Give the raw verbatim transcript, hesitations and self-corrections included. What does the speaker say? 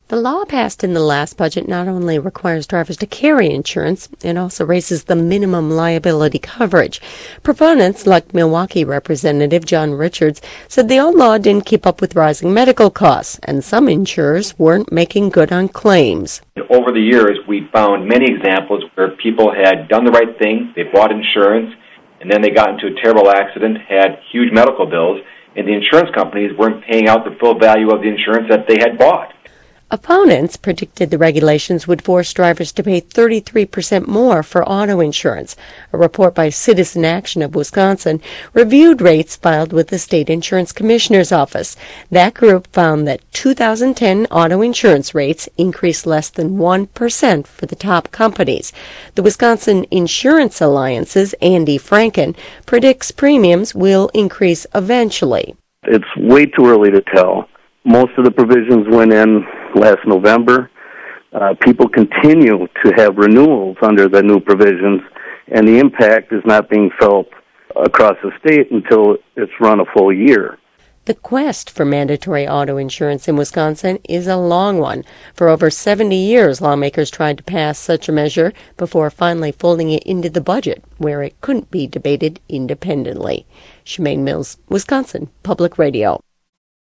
The law passed in the last budget not only requires drivers to carry insurance, it also raises the minimum liability coverage. Proponents, like Milwaukee Representative John Richards, said the old law didn't keep up with rising medical costs, and some insurers weren't making good on claims. Over the years, we found many examples where people had done the right thing, they bought insurance, and then they got into a terrible accident, had huge medical bills, and the insurance companies weren't paying out the full value of the insurance that they had bought. Opponents predicted the regulations would force drivers to pay thirty-three percent more for auto insurance. A report by Citizen Action of Wisconsin reviewed rates filed with the State Insurance Commissioner's Office. That group found that two thousand ten auto insurance rates increased less than one percent for the top companies. The Wisconsin Insurance Alliance's Andy Franken predicts premiums will increase eventually. It's way too early to tell. Most of the provisions went in last November. Uh, people continue to have renewals under the new provisions, and the impact is not being felt across the state until it's run a full year. The quest for mandatory auto insurance in Wisconsin is a long one. For over seventy years, lawmakers tried to pass such a measure before finally folding it into the budget, where it couldn't be debated independently. Shemaine Mills, Wisconsin Public Radio.